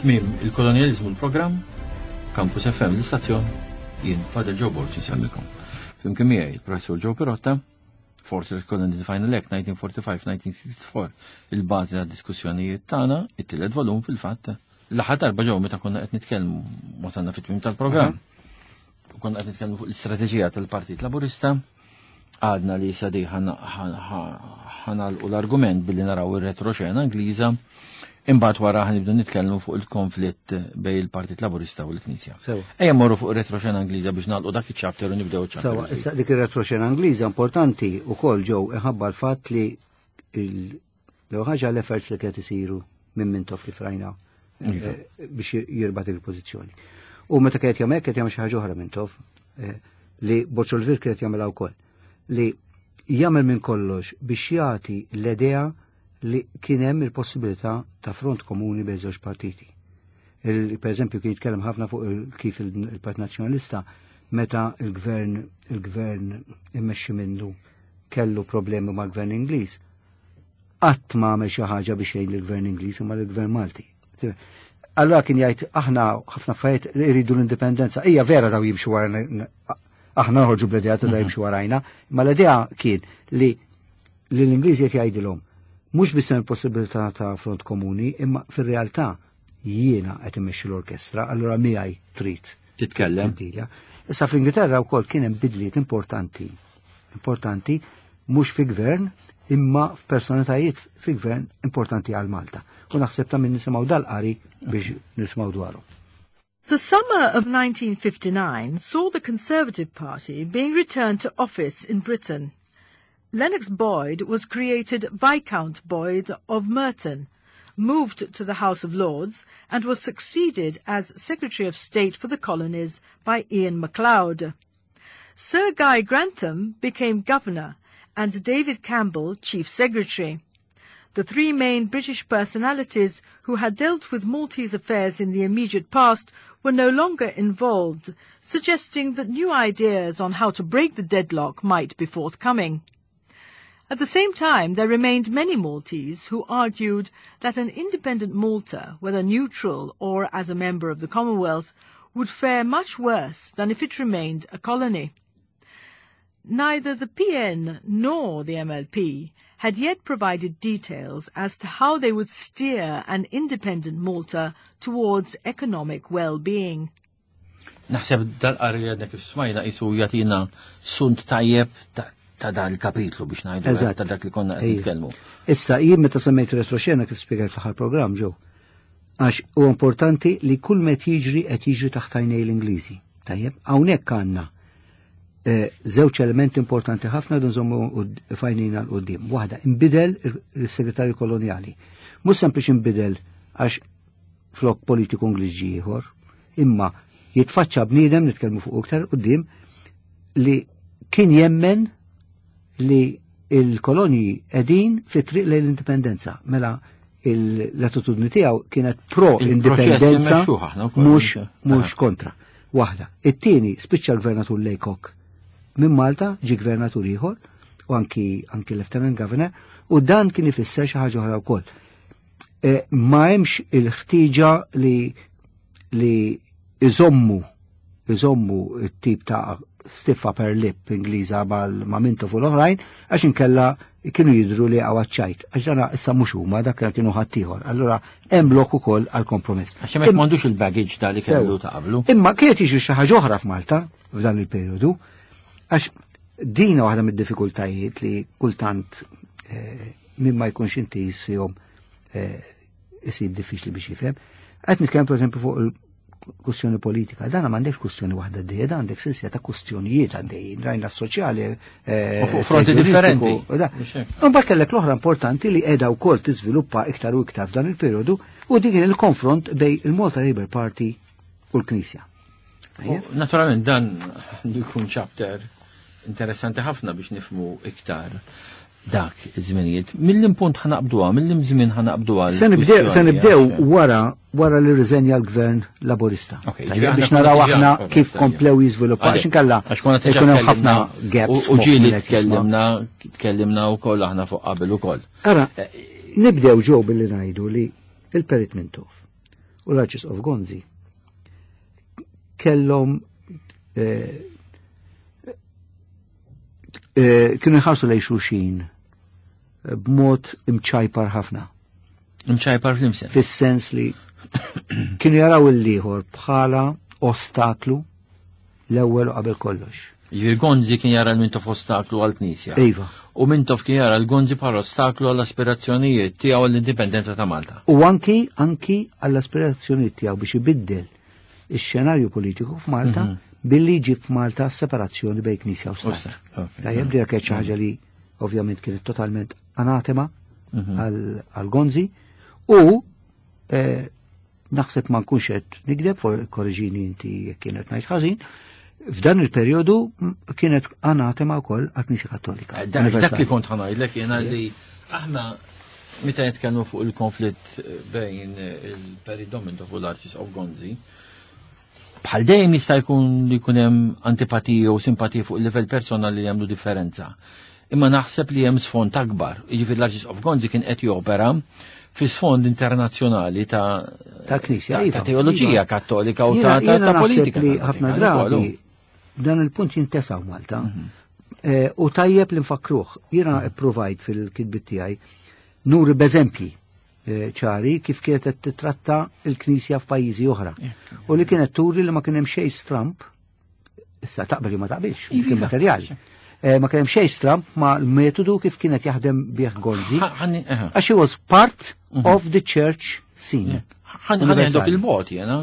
Tmiem il-kolonializmu l-programm, Campus FM l-istazzjon, jien Fadel Joe Borgi semmilkom. Flimkien miegħi il-Professur Joe Pirotta, Force Colony Final Act 1945-1964, il-bażi għad-diskussjonijiet tagħna, it-tielet volum fil-fatt. L-aħħar darba ġew meta konna qed nitkellmu wasalna fit-tmiem tal-programm. Konna qed nitkellmu fuq l-istrateġija tal-Partit Laburista, għadna li sadi ħanalqu l-argument billi naraw ir-retroxena Ingliża. Imbagħad wara ħanibdu nitkellmu fuq il-konflitt bejn il-Partit Laburista u l-Knisja. Ejja mmorru fuq ir-retroxena Ingliża biex nagħlqu dak iċ-chapter u nibdew iċ-chapter. Sewa, issa dik ir-retroxena Ingliża importanti wkoll ġew iħabba l-fatt li l ħaġa l-efforts li qed isiru minn Mintoff kif rajna biex jirbat il-pożizzjoni. U meta qed jagħmel qed jagħmel xi ħaġa oħra Mintoff li Boċolvir qed jagħmilha wkoll li jagħmel minn kollox biex jagħti l-idea li kien hemm il-possibilità ta' front komuni bejn żewġ partiti. Per eżempju kien jitkellem ħafna fuq kif il-Partit Nazzjonalista meta il-gvern immexxi minnu kellu problemi mal-gvern Ingliż. Qatt ma għamel xi ħaġa biex jgħin lill-gvern Ingliż imma lill-gvern Malti. Allura kien jgħid aħna ħafna affarijiet iridu l-indipendenza. Hija vera daw jimxu warajna, aħna nħorġu bl-idea ta' jimxu warajna, imma l-idea kien li l-Ingliżi qed jgħidilhom mhux biss hemm il-possibilità ta' front komuni, imma fir-realtà jiena qed immexxi l-orkestra, allura miegħi trid titkellem. Issa fl-Ingilterra wkoll kien hemm bidliet importanti mhux fi gvern imma f'personalitajiet fi gvern importanti għal Malta. U naħseb ta' min nisimgħu dal-qari biex nisimgħu dwarhom. The summer of 1959 saw the Conservative Party being returned to office in Britain. Lennox Boyd was created Viscount Boyd of Merton, moved to the House of Lords, and was succeeded as Secretary of State for the Colonies by Ian MacLeod. Sir Guy Grantham became Governor, and David Campbell Chief Secretary. The three main British personalities who had dealt with Maltese affairs in the immediate past were no longer involved, suggesting that new ideas on how to break the deadlock might be forthcoming. At the same time, there remained many Maltese who argued that an independent Malta, whether neutral or as a member of the Commonwealth, would fare much worse than if it remained a colony. Neither the PN nor the MLP had yet provided details as to how they would steer an independent Malta towards economic well-being. Naħseb dal-qari għadna kif smajna jisu jatina sunt tajjeb ta' dan il-kapitlu biex ngħidu ta' dak li konna qed nitkellmu. Issa jien meta semmejt retroxena kif spjegajt fl-aħħar programm ġew. Għax huwa importanti li kull met jiġri qed jiġri taħt għajnej l-Ingliżi. Tajjeb, hawnhekk għandna żewġ elementi importanti ħafna li nżommu fajnina l-qudiem. Waħda inbidel is-segretarju kolonjali. Mhux sempliċi inbidel għax flok politiku Ingliż ieħor, imma jitfaċċa bniedem nitkellmu fuq iktar quddiem li kien jemmen li il-kolonji qegħdin fit-triq lejn l-indipendenza. Mela l-attitudni tiegħu kienet pro-indipendenza mhux kontra. Waħda. It-tieni spiċċa l-gvernatur Laycock minn Malta ġi gvernatur ieħor u anki Lieutenant Governor u dan kien ifisser xi ħaġa oħra wkoll. Ma hemmx il-ħtieġa li iżommu it-tip ta' stiffa per lip Ingliża ma' Mintoff u l-oħrajn għax inkella kienu jidhru li għawaċċajt. Għax dana issa mhux huma dak kienu ħaddieħor. Allura hemm lok ukoll għal kompromess. Għax hemmhekk m'għandux il-baggage ta' li kellu ta' qablu. Imma kienet jiġri xi ħaġa oħra f'Malta f'dan il-perjodu għax dina waħda mid-diffikultajiet li kultant min ma jkunx intis fihom isib diffiċli biex jifhem. Qed nitkellem pereżempju fuq il-kwistjoni politika. Dana m'għandekx kwistjoni waħda għaddejja, dan għandek silsija ta' kwistjonijiet għaddejjin, rajna soċjali. Fuq fronti differenti. Imbagħad kellek l-oħra importanti li qiegħda wkoll tiżviluppa iktar u iktar f'dan il-perjodu u dik il-konfront bejn il-Malta Labour Party u l-Knisja. Naturalment dan jkun chapter interessanti ħafna biex nifmu iktar dak iż-żminijiet. Mill-impunt ħanaqbduha, mill-imżmien ħanaqbduha. Se nibdew wara li riżenja l-Gvern Laburista. Biex naraw aħna kif komplew jiżviluppaw x'inkella ikun hemm ħafna gaps. U ġieli tkellimna wkoll aħna fuq qabel ukoll. Ara, nibdew ġew billi ngħidu li il-Perit Mintoff u l-Archbishop Gonzi kellhom kienu jħarsu lejn xulxin b'mod imċajpar ħafna. Imċajpar fl-imsen. Fis-sens li kienu jaraw il-liħor bħala ostaklu l-ewwel u qabel kollox. Gonzi kien jara l-Mintof ostaklu għal-Knisja. Iva. U Mintof kien jara l-Gonzi bħala ostaklu għall-aspirazzjonijiet tiegħu l-indipendenza ta' Malta. U anki għall-aspirazzjonijiet tiegħu biex ibiddel ix-xenarju politiku f'Malta billi jġib f'Malta separazzjoni bejn Knisja u Stat. Tajjeb li kienet xi ħaġa li ovvjament kienet totalment anatema għal-Gonzi u naħseb ma nkunx qed nikdeb korriġini inti jekk kienet ngħid ħażin, f'dan il-perjodu kienet anatema wkoll għall-Knisja Kattolika. Dak li kont ħanajdlek jiena li aħna meta nitkellmu fuq il-konflitt bejn il-Peridomintov u l-Archbishop Gonzi, bħal dejjem jista' jkun li jkun hemm antipatija u simpatija fuq il-livell personali li jagħmlu differenza. Imma naħseb li hemm sfond akbar. Jiġifieri l-Archbishop Gonzi kien qed jopera fi sfond internazzjonali ta' Knisja, ta' teoloġija kattolika u ta' politika. Li ħafna drabi dan il-punt jintesaw Malta u tajjeb li nfakruh. Jiena provajt fil-kitbit tiegħi nuri b'eżempji ċari kif kienet titratta l-Knisja f'pajjiżi oħra. U li kienet turi li ma kien hemm xejn stramp, issa taqbel ma taqbilx, kien materjali. Ma kien hemm xejn stramp ma' l-metodu kif kienet jaħdem bih Gonzi. Għax he was part of the church scene. Ħanħedok il-bot jena.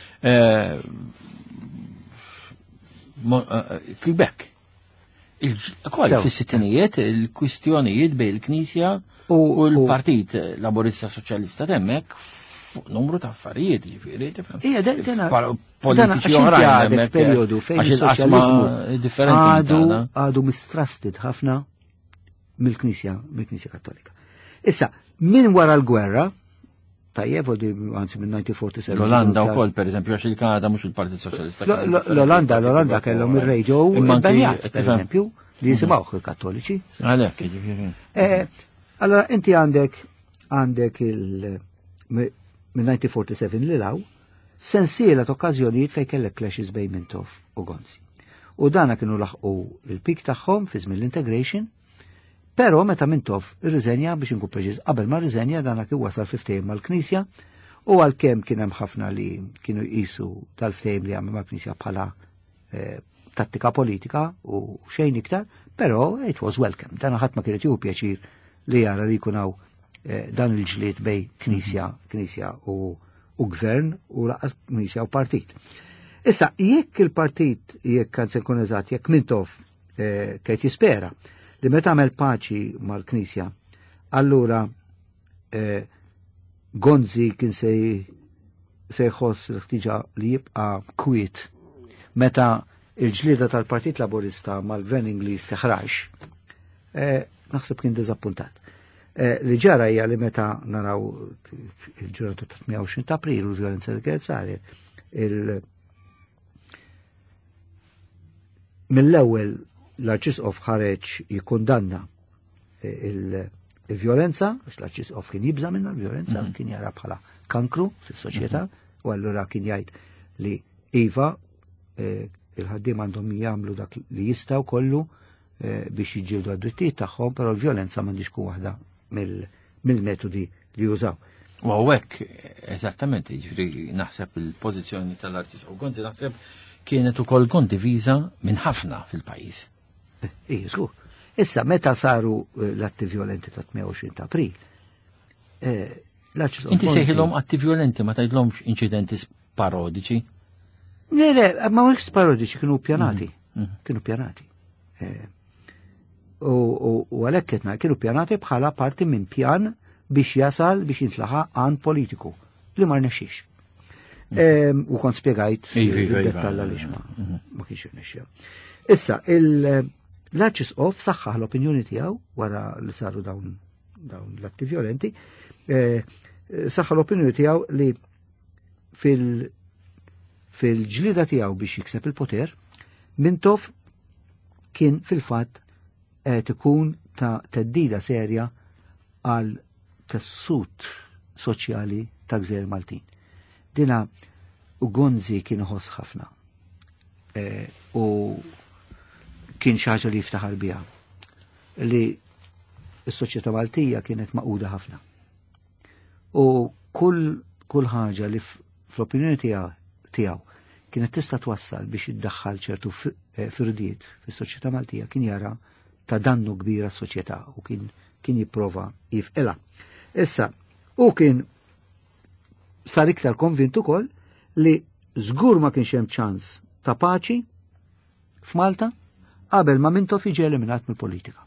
Quebec. Koll fis-sittinijiet il-kwistjonijiet bejn il-Knisja u l-Partit Laburista Soċjalista temmek numru ta' affarijiet ġifieri tifhem. Politiċi oħrajn perjodu fejn il-soċjaliżmu differenti għadu mistrusted ħafna mill-Knisja Kattolika. Issa, min wara l-gwerra, tajjeb, għanzi minn 1947. L-Olanda u koll, per eżempju, għax il-Kanada mux il-Partit Soċjalista. L-Olanda kellhom il-radio il-banjat, per eżempju, li jisimawħ il-Kattoliċi. Għalek, ġifieri. Allora, inti għandek minn 1947 li law, sensiela t-okkazjonijiet fej kellek clashes bejn Mintoff u Gonzi. U dana kienu laħqu il-pik tagħhom fi żmien l-integration, però meta Mintoff irriżenja biex inkun preċiż qabel ma riżenja dana kien wasal fiftehim mal-Knisja u għalkemm kien hemm ħafna li kienu jqisu tal-ftehim li għamel mal-Knisja bħala tattika politika u xejn iktar, però it was welcome. Dan ħadd ma kienet jieħu pjaċir li jara li jkun hawn dan il-ġlied bej Knisja u gvern u laqas Knisja u partit. Issa, jekk il-partit, jekk kan se nkun eżatt, jekk Mintoff kien jispera li meta għamel paċi mal-Knisja, allura Gonzi kien se jħoss l-ħtiġa li jibqa' kwiet meta il-ġlieda tal-Partit Laburista mal-Gvern Ingliż teħrax, naħseb kien diżappuntat. Li ġara hija li meta naraw il-ġurnata ta' 28 ta' April u l-vjolenza li kienet saret, mill-ewwel l-Arċisqof ħareġ jikkundanna il-vjolenza, għax l-Arċisqof kien jibża minna l-vjolenza, kien jara bħala kankru fis-soċjetà, u allura kien jgħid li iva il-ħaddiem għandhom jagħmlu dak li jistgħu kollu biex jiġġieldu għad-drittijiet tagħhom, però l-vjolenza m'għandix tkun waħda mill-metodi li jużaw. U għawek, eżattament, ġifri naħseb il-pożizzjoni tal-Arċisqof Gonzi naħseb kienet ukoll kondiviża minn ħafna fil-pajjiż. Żgur. Issa meta saru l-atti violenti ta' 28 ta' April, inti sejħilhom atti violenti ma tgħidlhomx inċidenti parodiċi? Le, ma mhux parodiċi, kienu pjanati. Kienu pjanati. U għalhekk qed kienu pjanati bħala parti minn pjan biex jasal biex jintlaħaq għan politiku li ma rnexxix. U kont spiegajt id-dettalla li ma kienx irnexxija. Issa, l-Arċisqof saħħaħ l-opinjoni tiegħu wara li saru dawn l-atti violenti, saħħaħ l-opinjoni tiegħu li fil-ġlida tiegħu biex jikseb il-poter, Mintoff kien fil-fatt qed ikun ta' teddida serja għal tessut soċjali ta' Gżejjer Maltin. Dina u Gonzi kien ħoss ħafna. U kien xi ħaġa li jiftaħar biha. Li s-soċjetà Maltija kienet maquda ħafna. U kull ħaġa li fl-opinjoni tiegħu kienet tista' twassal biex iddaħħal ċertu firdiet fis-soċjetà Maltija kien jara ta' dannu kbira s-soċjetà u kien jipprova jifqilha. Issa, u kien sar iktar konvint ukoll li żgur ma kienx hemm ċans ta' paċi f'Malta qabel ma Mintoff jiġi eliminat mill-politika.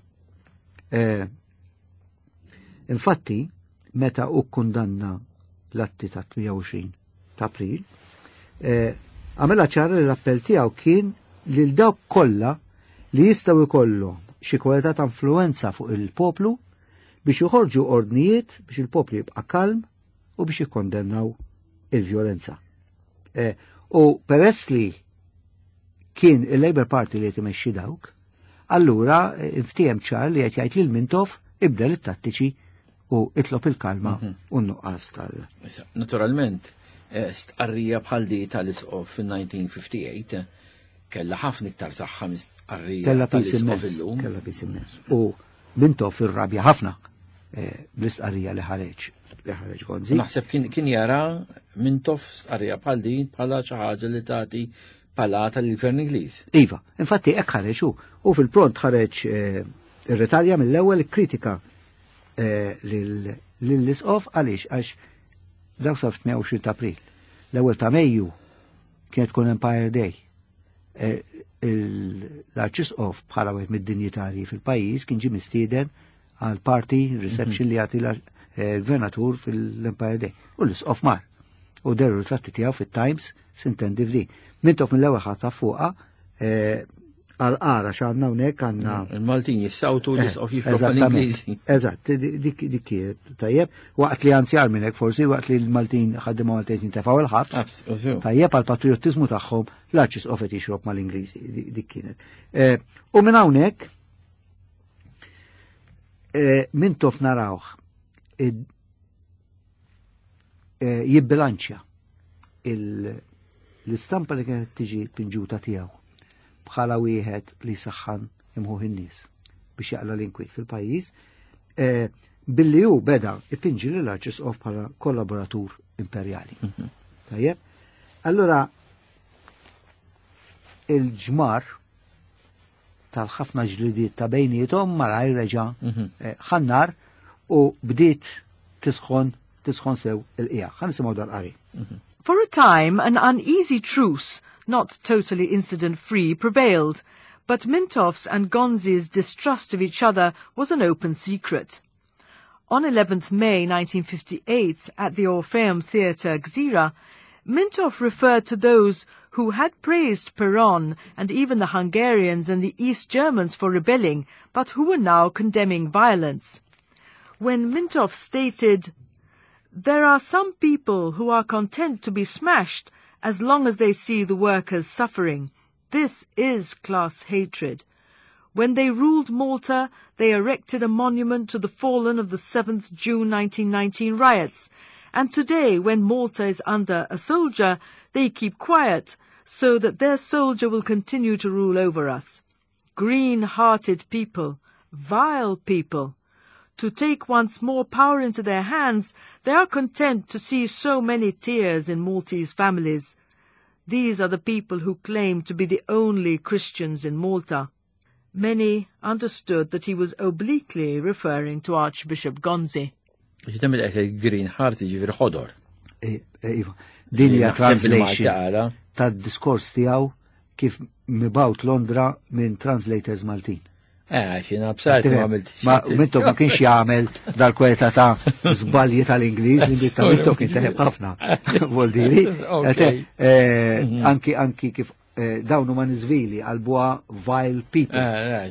Infatti, meta u kundanna l-atti ta' 28 ta' April, għamela ċara li l-appell tiegħu kien lil dawk kollha li jistgħu jkollhom xi kwalità ta' influenza fuq il-poplu biex joħorġu ordnijiet biex il-poplu jibqa' kalm u biex jikkondennaw il-vjolenza. U peress li kien il-Labour Party li jtimexxi dawk, allura inftihem ċar li qed jgħid lil Mintoff ibdel it-tattiċi u itlob il-kalma u n-nuqqas tal. Naturalment, stqarrija bħal di tal-isqof fil-1958 kella ħafna iktar saħħa mistqarrija tal-isqof illum. Kella pis immens. U Mintoff irrabja ħafna bl-istqarrija li ħareġ Gonzi. Naħseb kien jara Mintoff stqarrija bħal din bħala xi ħaġa li tagħti palata lill-Gvern Ingliż. Iva, infatti hekk ħareġ u fil-pront ħareġ ir-retalja mill-ewwel kritika lill-isqof għaliex għax daw sa 28 ta' April. L-ewwel ta' Mejju kienet tkun Empire Day. L-Arċisqof bħala wieħed mid-dinjitarji fil-pajjiż kien ġie mistieden għal party reception li jagħti l-Gvernatur fil-Empire Day. U l-isqof mar. U deru ritratti tiegħu fit-Times sintendi f'di. Mintoff mill-ewwel ħadd fuqha għal-qara x'għandna hawnhekk għandna. Il-Maltin jissawtu l-isqof jifloħ l-Ingliżi. Eżatt, dik kienet tajjeb, waqt li anzjar minn hekk forsi waqt li l-Maltin ħaddimhom Maltin jintefgħu il-ħabs. Tajjeb għall-patriottiżmu tagħhom l-Arċisqof qed jixrob mal-Ingliżi, dik kienet. U minn hawnhekk Mintoff narawh jibbilanċja l-istampa li kienet tiġi pinġuta tiegħu bħala wieħed li saħħan imħuħ in-nies biex jaqla l-inkwiet fil-pajjiż, billi hu beda ipinġi l-Arċisqof bħala kollaboratur imperjali. Tajjeb? Allura il-ġmar tal-ħafna ġlidiet ta' bejniethom malajr reġa' ħannar u bdiet tisħon sew il-qija. Ħa nisimgħu dal-qari. For a time, an uneasy truce, not totally incident-free, prevailed, but Mintoff's and Gonzi's distrust of each other was an open secret. On 11th May 1958, at the Orpheum Theatre, Gżira, Mintoff referred to those who had praised Peron and even the Hungarians and the East Germans for rebelling, but who were now condemning violence. When Mintoff stated, "There are some people who are content to be smashed as long as they see the workers suffering. This is class hatred. When they ruled Malta, they erected a monument to the fallen of the 7th June 1919 riots. And today, when Malta is under a soldier, they keep quiet so that their soldier will continue to rule over us. Green-hearted people, vile people. To take once more power into their hands, they are content to see so many tears in Maltese families. These are the people who claim to be the only Christians in Malta." Many understood that he was obliquely referring to Archbishop Gonzi. Ġitamil green heart ġifir ħodor. Iva, din hija translation tad-diskors tiegħu kif mibawt Londra minn translators Maltin. Xina b'sart ma għamilt. Mintoff ma kienx jagħmel dal-kwalità ta' żbalji tal-Ingliż li bista Mintoff kien teħeb ħafna. Vol diri. Anki kif dawnu ma nizvili għalbuha vile people.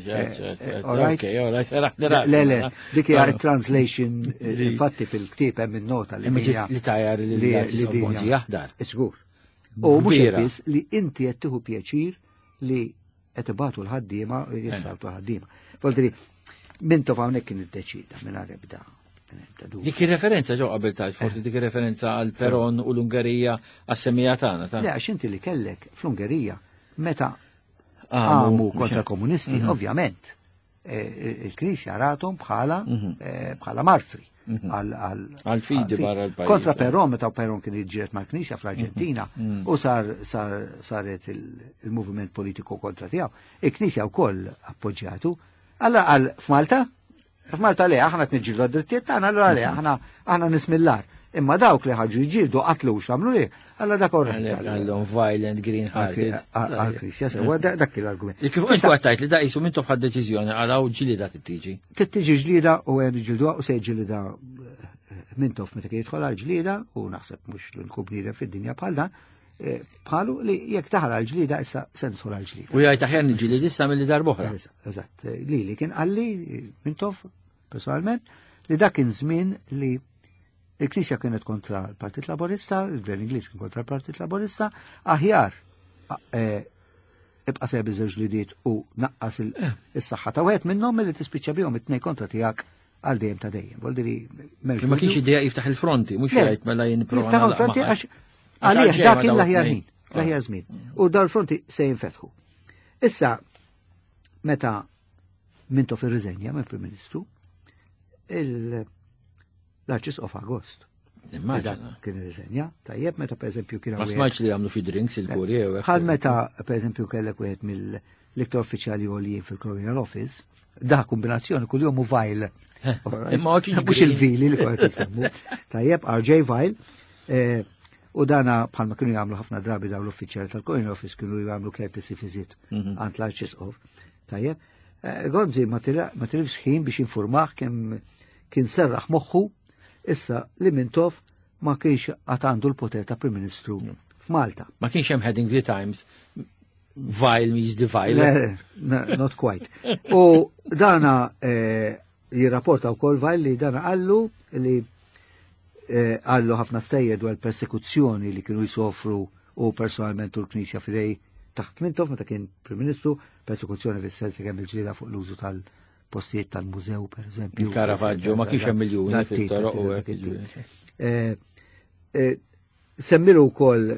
Le, dik hija translation infatti fil-ktieb hemm in-nota li tajjar li Gonzi jaħdar. Żgur. U mhux biss li inti qed tieħu pjaċir li qed ibatu l-ħaddiema u jistgħu l-ħaddiema. Voltri, Mintoff hawnhekk kien iddeċida mingħajr ebda Dik ir-referenza ġew qabel forsi dik ir-referenza għal Peron u l-Ungerija għas-semmija tagħna ta'. Le għax inti li kellek fl-Ungerija meta għamu kontra komunisti, ovvjament, il-Knisja ratom bħala martri. Għal-fidi barra l-pajjiż. Kontra Peron, meta Peron kien jiġġieled mal-Knisja fl-Arġentina u saret il-moviment politiku kontra tiegħu. Il-Knisja wkoll appoġġjatu. Alla f'Malta le aħna tniġġieldu għad-drittijiet tagħna, allura le aħna nismillar. Imma dawk li ħarġu jġildu qatlux għamlu li, għalla dak għallhom violent green hearted. Għal-Knisja, dak l-argument. Kif intu għattajt li da jisu mintu fħad deċiżjoni għalaw ġilida t-tiġi? T-tiġi ġlida u għen ġildu u sej ġilida mintof meta kien jidħol għal-ġlida u naħseb mux l-nkubnida fid-dinja bħal dan, bħalu li jek taħal għal-ġlida issa se nidħol għal-ġlida. U jgħid taħjar nġilid issa mill-li darbohra. Eżatt, li kien għalli mintof personalment li dak kien żmien li il-Knisja kienet kontra l-Partit Laborista, il-Gvern Ingliż kien kontra l-Partit Laborista, aħjar ibqa' sebi żewġ lidiet u naqqas is-saħħa ta' wieħed minnhom milli tispiċċa bihom it-tnejn kontra tiegħek għal dejjem ta' dejjem. Voldiri ma kienx idea jiftaħ il-fronti, mhux jgħid mela jipprova jiftaħ il-fronti għax għalih dak kien l-aħjar ħin, l-aħjar żmien. U dawn il-fronti se jinfetħu. Issa meta Mintoff irriżenja mill-Prim Ministru, l-Arċisqof Agost. Kien irriżenja, tajjeb meta pereżempju kien ma smajtx li għamlu xi drinks il-kurjew. Bħal meta pereżempju kellek wieħed mill-iktar uffiċjali għoljien fil-Colonial Office, da kombinazzjoni kuljum u Vile. Mhux il-Vili li kont isemmu. Tajjeb RJ Vile. U dana bħalma kienu jagħmlu ħafna drabi dawn l-uffiċjali tal-Colonial Office kienu jagħmlu courtesy visit għand l-Arċisqof. Tajjeb. Gonzi ma tilifx ħin biex informaħ kien serraħ moħħu issa li Mintoff ma kienx għatandu l-poter ta' Prim Ministru f'Malta. Ma kienx hemm heading the Times vile means the vile. Not quite. U dana jirrapporta wkoll Vile li dana għallu li għallu ħafna stejjed dwar persekuzzjoni li kienu jsofru u personalment u l-Knisja fidej taħt Mintoff meta kien Prim Ministru, persekuzzjoni fis-sens li kemm il-ġlieda fuq l-użu tal-postijiet tal-mużew, per eżempju. Il-Caravaggio ma kienx hemm miljuni fil-toroq u semmilu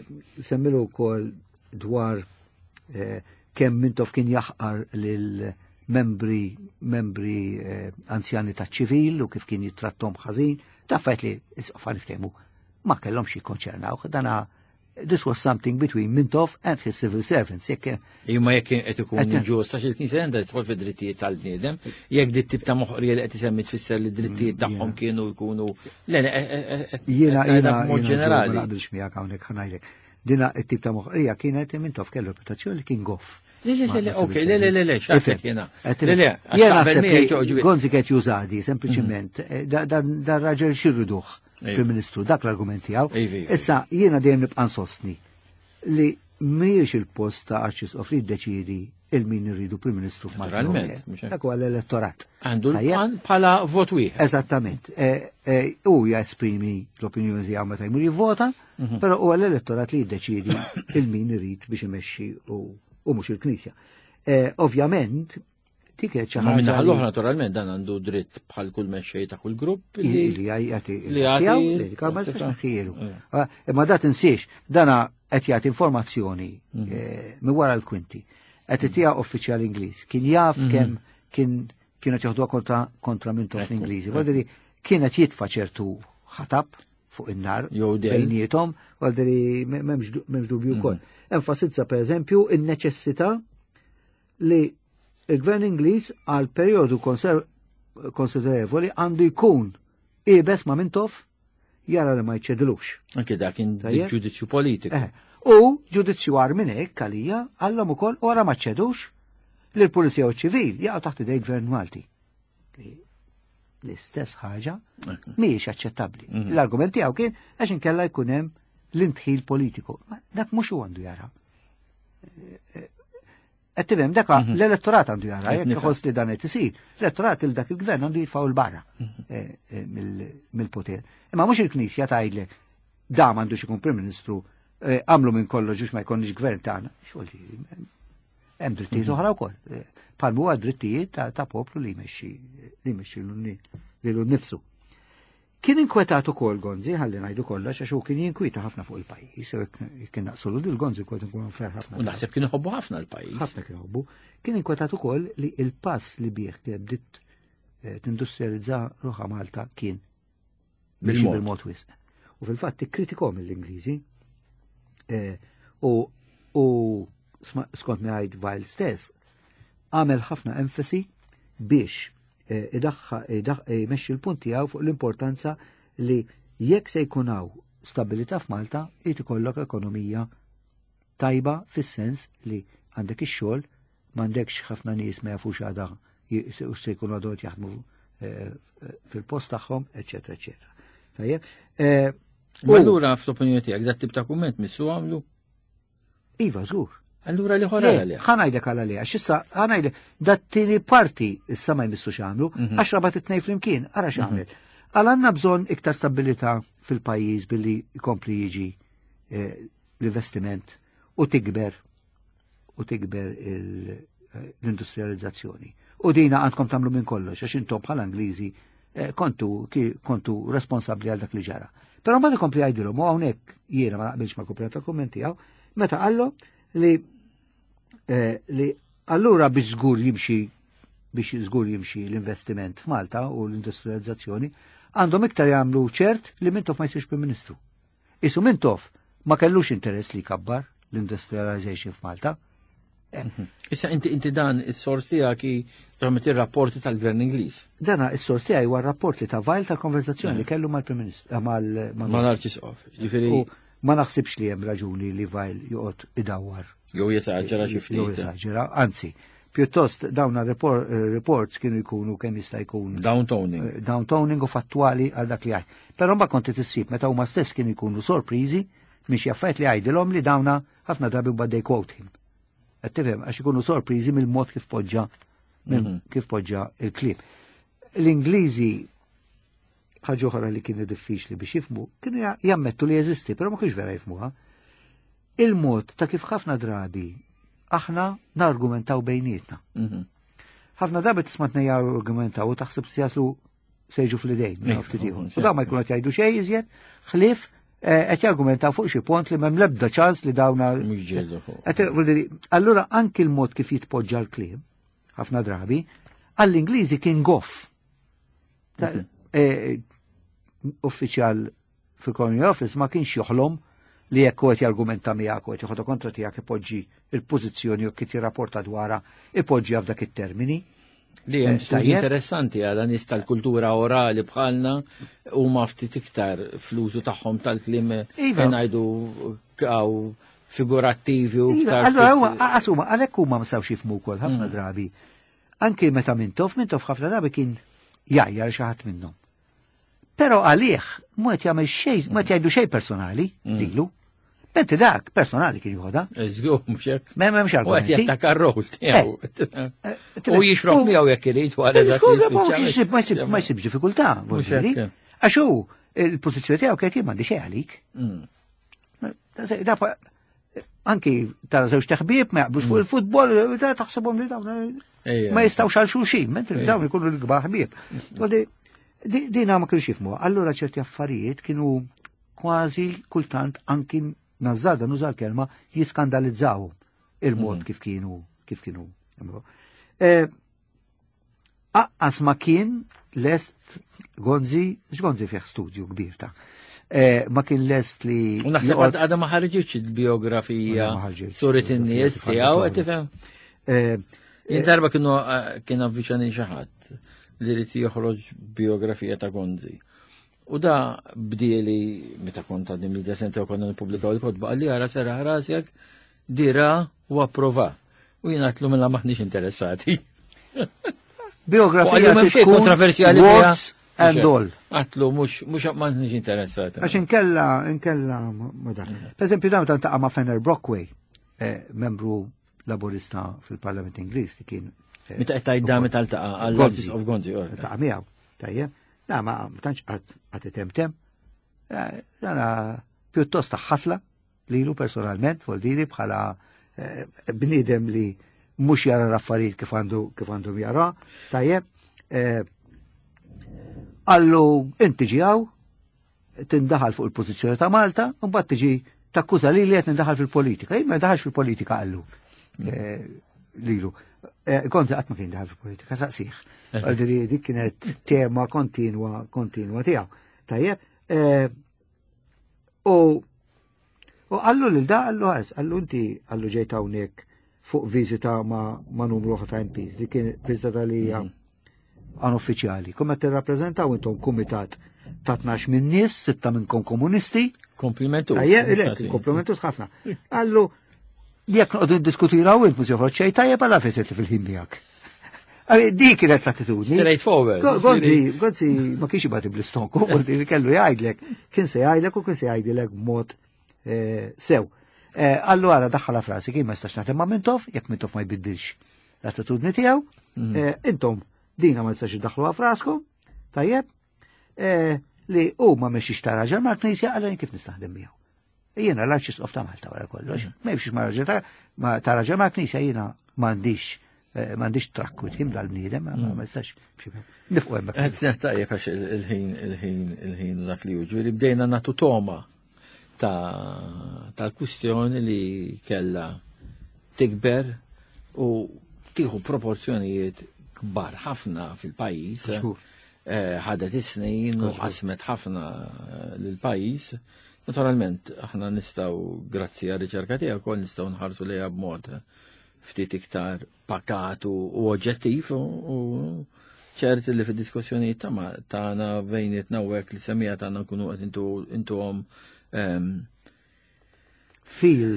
wkoll dwar kemm Mintoff kien jaħqar lil membri anzjani ta' ċivil u kif kien jittrattom ħażin, taffajt li isqofa niftehmu ma kellhomx jikkonċernaw. Dana this was something between Mintoff and his civil servants. Imma jekk qed ikun ġust għax il-Knisja għandha tidħol fid-drittijiet tal-bniedem, jekk dit tip ta' moħqrija li qed isemmi tfisser li d-drittijiet tagħhom kienu jkunu jiena mod ġenerali. Ma naqbilx miegħek hawnhekk ħanajdlek. Dina t-tip ta' moħqrija kienet Mintoff kellu reputazzjoni li kien goff. Le, xafek jena. Jena sepp Gonzi kiet jużadi, sempliciment, dan raġel xirriduħ, Prim Ministru, dak l-argument tiegħu. Issa jiena dejjem nibqa' nsostni li mhijiex il-post ta' Arċisqof li jiddeċiedi il-min irridu Prim Ministru f'Malta. Dak huwa l-elettorat. Għandu bħala vot wieħed. Eżattament. U jesprimi l-opinjoni tiegħu meta jmur jivvota, però huwa l-elettorat li jiddeċiedi il-min irid biex imexxi u mhux il-Knisja. Ovvjament, dik qed xi ħaġa. Minna ħall-oħra naturalment dan għandu dritt bħal kull mexxej ta' kull grupp li jagħti ma jistax nħieru. Imma da tinsiex, dana qed jagħti informazzjoni minn wara l-kwinti. Qed itija uffiċjal Ingliż. Kien jaf kemm kienet jaħduha kontra Mintoff Ingliżi. Wadri kienet jitfa' ċertu ħatab fuq in-nar bejniethom, wadri m'hemmx dubju wkoll. Enfasizza per eżempju in-neċessità li il-Gvern Ingliż għal perjodu konsiderevoli għandu jkun ibes ma' Mintoff jara li ma jċedilux. Anke dak kien ġudizzju politiku. U ġudizzju għar minn hekk għalija għallhom ukoll ora ma ċedux li l-Pulizija u ċivil jaqgħu taħt idej Gvern Malti. L-istess ħaġa mhijiex aċċettabbli. L-argument tiegħu kien għax inkella jkun hemm l-intħil politiku. Dak mhux hu għandu jara. Għattivem, daka l-elettorat għandu jara, jekk iħoss li dan qed isir, l-elettorat il-dak il-gvern għandu jitfaw il-barra mill-poter. Imma mhux il-Knisja tgħidlek da m'għandux ikun Prim Ministru għamlu minn kollox biex ma jkollniex gvern tagħna. Hemm drittijiet oħra wkoll. Bħal huwa drittijiet ta' poplu li jmexxi lilu nnifsu. Kien inkwetat ukoll Gonzi, ħalli ngħidu kollox, għax hu kien jinkwita ħafna fuq il-pajjiż, kien naqsulu dil Gonzi kont nkun fer ħafna. U naħseb kien iħobbu ħafna l-pajjiż. Ħafna kien iħobbu. Kien inkwetat ukoll li il-pass li bih kien bdiet tindustrializza ruħha Malta kien bil-mod wisq. U fil-fatt tikkritikohom l-Ingliżi u skont mi għajd Weil stess għamel ħafna enfasi biex jmexxi l-punt tiegħu fuq l-importanza li jekk se jkun hawn stabilità f'Malta jrid ikollok ekonomija tajba fis-sens li għandek ix-xogħol m'għandekx ħafna nies ma jafux għadha se jkunu għadhom jaħdmu fil-post tagħhom, eċetera, eċetera. Tajjeb. Allura fl-opinjoni tiegħek dat tip ta' kumment missu għamlu? Iva, żgur. Allura li ħora għalih. Ħanajdek għal għalih, għax issa ħanajdek dat-tieni parti issa ma jmissux għamlu, għax rabat it-tnejn flimkien, ara x'għamel. Għal għandna bżonn iktar stabilità fil-pajjiż billi jkompli jiġi l-investiment u tikber l-industrializzazzjoni. U dina għandkom tagħmlu minn kollox, għax intom bħala Ingliżi kontu responsabbli għal dak li ġara. Però mbagħad ikompli jgħidilhom u hawnhekk jiena ma naqbilx mal-kumplament tal-kumment tiegħu, meta qallu li allura biex żgur jimxi l-investiment f'Malta u l-industrializzazzjoni għandhom iktar jagħmlu ċert li Mintoff ma jsirx Prim Ministru. Isu Mintoff ma kellux interess li jkabbar l-industrialization f'Malta. Issa inti dan is-sors tiegħek ġamet ir-rapporti tal-Gvern Ingliż. Dana is-sors tiegħi huwa r-rapport li ta' Weil tal-konverzazzjoni li kellu mal-Prim Ministru mal-Arċisqof. Ġifieri ma naħsibx li hemm raġuni li Weil joqgħod idawwar. Jew jesaġġera xi ftit. Jew jesaġġera, anzi, pjuttost dawn reports kienu jkunu kemm jista' jkun downtoning u fattwali għal dak li għaj. Però ma konti tissib meta huma stess kienu jkunu sorpriżi miex jaffajt li għajdilhom li dawna ħafna drabi mbagħad they quote him. Qed tifhem għax ikunu sorpriżi mill-mod kif poġġa il-kliem. L-Ingliżi ħaġa oħra li kienu diffiċli biex jifhmu, kienu jammettu li jeżisti, però ma kienx vera jifhmuha. Il-mod ta' kif ħafna drabi aħna nargumentaw bejnietna. Ħafna drabi tisma' tnejja argumentaw u taħseb jaslu sejġu fl-idejn. U dawn ma jkunu qed jgħidu xejn iżjed, ħlief qed jargumentaw fuq xi punt li m'hemm l-ebda ċans li dawna. Allura anki l-mod kif jitpoġġa l-kliem ħafna drabi għall-Ingliżi kien goff. Uffiċjal fil-Colonial Office ma kienx joħlom li jekk qed jargumenta miegħek u qed joħodha kontra tiegħek ipoġġi il-pożizzjoni u kif jirrapporta dwarha ipoġġi f'dak it-termini. Li hemm studji interessanti għal nies tal-kultura orali bħalna huma ftit iktar fl-użu tagħhom tal-kliem ngħidu għaw figurattivi u iktar. Allura asuma għalhekk huma ma stawx jifhmu wkoll ħafna drabi. Anke meta Mintoff ħafna drabi kien jgħajjar xi ħadd minnhom. Però għalih ma qed jagħmel xejn, ma qed jgħidu xejn personali lilu. Benti dak personali kien jħoda. Eżgur, mhux hekk. M'hemmx argumenti. U qed jattakka r-rol tiegħu. U jixroq miegħu jekk irid wara ma jsibx diffikultà. Għax hu il-pożizzjoni tiegħu kien m'għandi xejn għalik. Anki tara żewġ teħbieb ma jaqblux fuq il-futbol, taħsebhom li dawn ma jistgħux għal xulxin, mentri dawn ikunu l-kbar ħbieb. Dina ma kienx jifhmu. Allura ċerti affarijiet kienu kważi kultant anki nażżarda nuża l-kelma jiskandalizzaw il-mod kif kienu. Aqqas ma kien lest Gonzi, x'Gonzi fih studju kbir ta' ma kien lest li. U naħseb għadha ma ħarġitx il-biografija suret in-nies tiegħu qed tifhem. Jien darba kien avviċani xi ħadd li rid joħroġ biografija ta' Gonzi. U da bdieli meta kont għaddim li desenta u konna nipublikaw il-kodba għalli għara sera ħrasjak dira u approva. U jien għatlu mela maħniġ interessati. Biografija tkun kontroversjali words and all. Għatlu mux maħniġ interessati. Għax inkella moda. Per esempio da ta' ma' Fenner Brockway, membru laborista fil-Parlament Ingliż li kien. Meta qed dami tal-taqa għall-Artist of Gonzi. Ta' miegħu, tajjeb. Da ma tantx għat temtem. Dana pjuttost ħasla lilu personalment, voldiri bħala bniedem li mhux jara l-affarijiet kif għandhom jara. Tajjeb. Għallu inti ġijaw, tindaħal fuq il-pożizzjoni ta' Malta, u mbagħad tiġi takkuża li qed nindaħal fil-politika. Jien ma daħalx fil-politika għallu. Lilu. Konzi qatt ma kien daħal fil-politika, saqsih. Għaldiri dik kienet tema kontinwa tiegħu. Tajjeb. U għallu lil da għallu inti għallu ġejt hawnhekk fuq viżita ma' numru ta' MPs li kien viżita li għan uffiċjali. Kum qed tirrappreżentaw intom kumitat ta' 12 minn nies, 6 minnkom komunisti. Komplimentus. Komplimentus ħafna. Għallu jekk noqogħdu diskutiraw int mhux joħroġ xejn tajjeb għal feset li fil-ħin miegħek. Dik kienet l-attitudni. Straight forward. Gonzi ma kienx ibati bl-istonku, li kellu jgħidlek, kien se jgħidlek u kien se jgħidilek b'mod sew. Allura daħħala frasi kien ma jistax nagħtem ma' Mintoff, jekk Mintoff ma jbiddilx l-attitudni tiegħu, intom dina ma jistax iddaħħluha fraskom, tajjeb, li u ma mexiex ta' raġel ma' knisja għalani kif nistaħdem miegħu. Jiena l-Arċisqof ta' Malta wara kollox, ma jibxiex ma' raġel ma' knisja jiena m'għandix trakkut jim dal-bniedem, ma jistax nifqu hemmhekk. Qed tajjeb għax il-ħin dak li ġifieri bdejna nagħtu toma tal-kwistjoni li kella tikber u tieħu proporzjonijiet kbar ħafna fil-pajjiż. Ħadet is-snin u qasmet ħafna lill-pajjiż. Naturalment aħna nistgħu grazzi għar riċerka tiegħek ukoll nistgħu nħarsu lejha b'mod ftit iktar pakat u oġġettiv u ċert li fid-diskussjonijiet tagħna bejnietna u hekk li semmija tagħna nkunu qed intuhom fil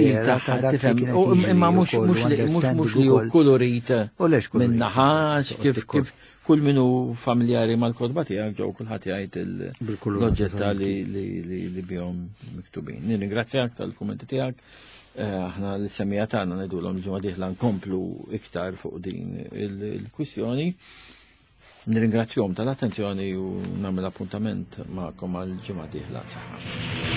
imma mhux li hu kolorit minn naħax kif kull minnu familjari mal-kodba tiegħek ġew kulħadd jgħid l-oġġetta li bihom miktubin. Nirringrazzjak tal-kummenti tiegħek. Aħna l-semmija tagħna ngħidulhom il-ġimgħa dieħla nkomplu iktar fuq din il-kwistjoni. Nirringrazzjahom tal-attenzjoni u nagħmel appuntament magħkom għal ġimgħa dieħla saħħa.